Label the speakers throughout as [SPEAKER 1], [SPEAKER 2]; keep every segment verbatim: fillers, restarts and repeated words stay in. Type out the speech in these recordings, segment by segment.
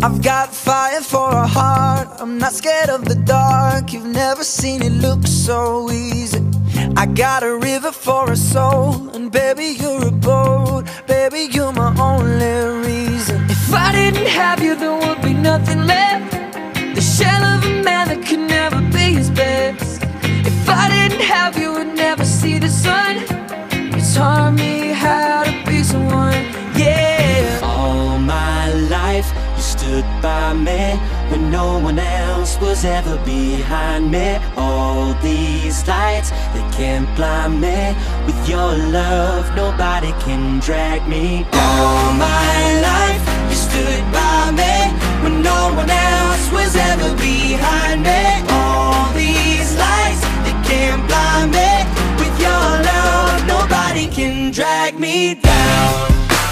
[SPEAKER 1] I've got fire for a heart, I'm not scared of the dark. You've never seen it look so easy. I got a river for a soul, and baby you're a boat. Baby you're my only reason. If I didn't have you there would be nothing left, the shell of a man that could never be his best. If I didn't have you would never see the sun. You taught me how to be someone, yeah.
[SPEAKER 2] All my life you stood by me when no one else was ever behind me. All these lights, they can't blind me. With your love, nobody can drag me down. All my life, you stood by me when no one else was ever behind me. All these lights, they can't blind me. With your love, nobody can drag me down.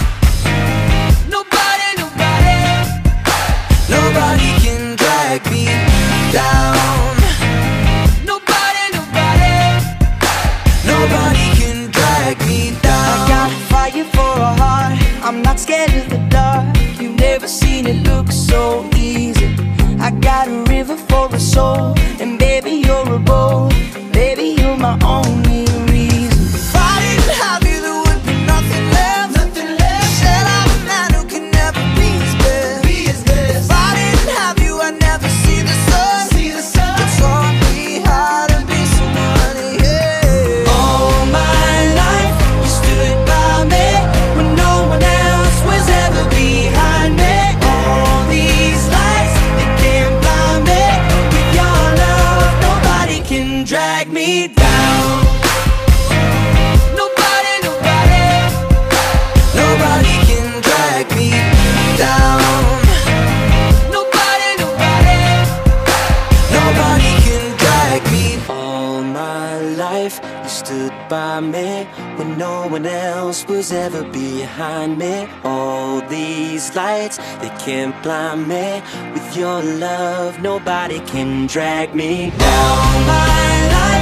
[SPEAKER 1] Nobody can drag me down. Nobody, nobody, nobody can drag me down. I got fire for a heart, I'm not scared of the dark. You've never seen it look so easy. I got a river for a soul, and baby you're a boat. Baby you're my only reason. If I didn't have you there would be nothing left, nothing left. Said I'm a man who can never be his best, be his best. If I didn't have you I'd never see the sun, see the sun. You taught me how to be someone, yeah.
[SPEAKER 2] All my life you stood by me when no one else was ever behind me. All these lights, they can't blind me. With your love, nobody can drag me down.
[SPEAKER 1] Nobody, nobody, nobody can drag me down. Nobody, nobody, nobody can drag me.
[SPEAKER 2] All my life you stood by me when no one else was ever behind me. All these lights, they can't blind me. With your love, nobody can drag me down. All my life